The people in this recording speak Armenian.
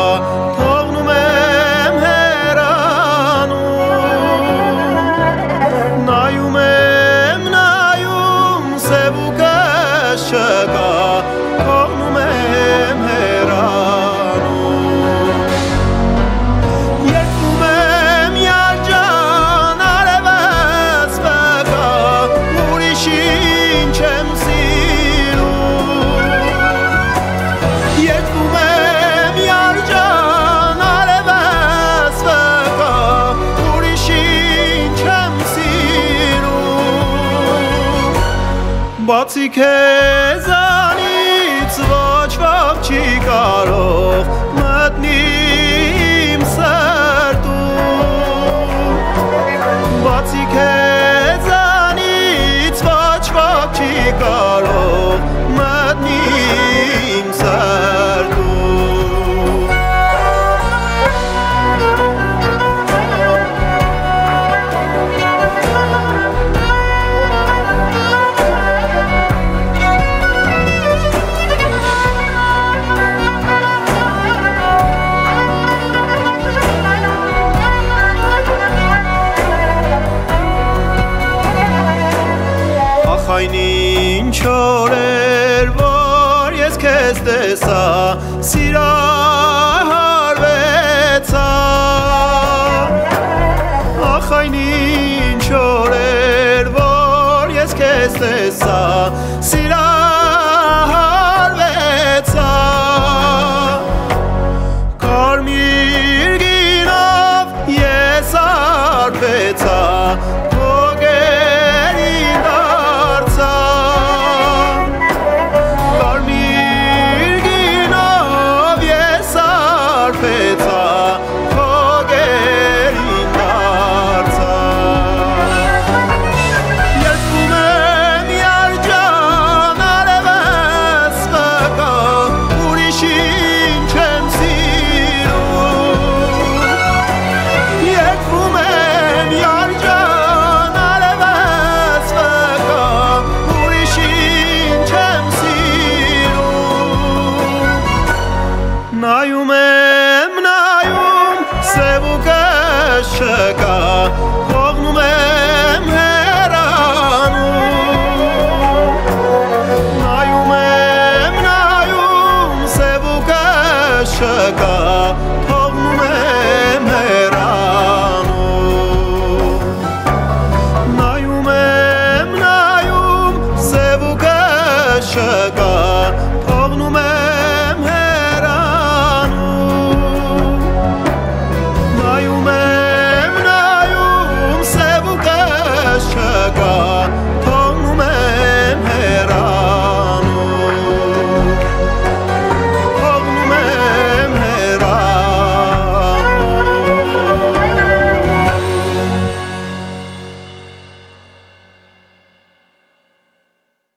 թողնում եմ հեռանում, նայում սև ու կես չկա, թողնում եմ հեռանում, երկում եմ յարջան արևս վկա, ուրիշ ինչ եմ սիրում, երկում եմ յարջան արևս վկա, ուրիշ ինչ եմ սիրում, բացի քեզանից ոչ ոք չի կարող մտնի իմ սրտում, բացի քեզանից ոչ ոք չի կարող մտնի իմ սրտում, այն ինչ օրեր, որ ես քեզ տեսա, սիրահարվեցա, ախ այն ինչ օրեր, որ ես քեզ տեսա, սիրահարվեցա, կարմիր գինով ես արբեցա, նայում եմ սև ու կես չկա, թողնում եմ